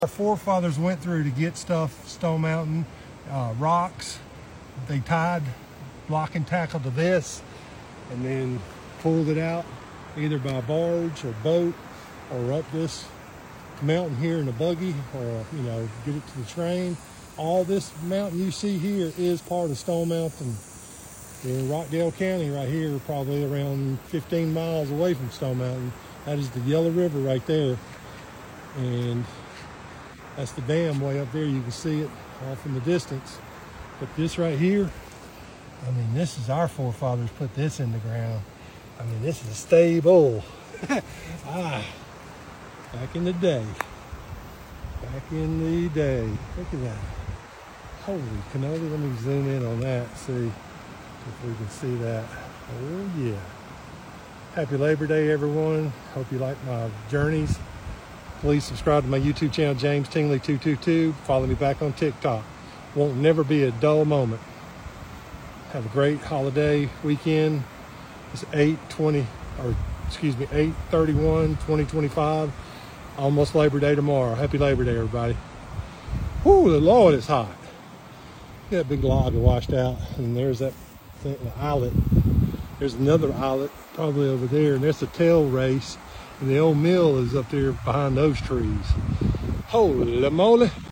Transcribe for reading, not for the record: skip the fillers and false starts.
Our forefathers went through to get stuff, Stone Mountain, rocks. They tied block and tackle to this and then pulled it out either by barge or boat or up this mountain here in a buggy, or get it to the train. All this mountain you see here is part of Stone Mountain in Rockdale County right here, probably around 15 miles away from Stone Mountain. That is the Yellow River right there, and that's the dam way up there. You can see it off in the distance. But this right here, I mean, this is our forefathers put this in the ground. I mean, this is a stable. Back in the day. Back in the day. Look at that. Holy cannoli. Let me zoom in on that, see if we can see that. Oh, yeah. Happy Labor Day, everyone. Hope you like my journeys. Please subscribe to my YouTube channel, James Tingley 222. Follow me back on TikTok. Won't never be a dull moment. Have a great holiday weekend. It's 8/31/2025. Almost Labor Day tomorrow. Happy Labor Day, everybody. Whoo, the Lord, it's hot. That big log washed out, and there's that thing, the islet. There's another islet probably over there, and there's a tail race, and the old mill is up there behind those trees. Holy moly.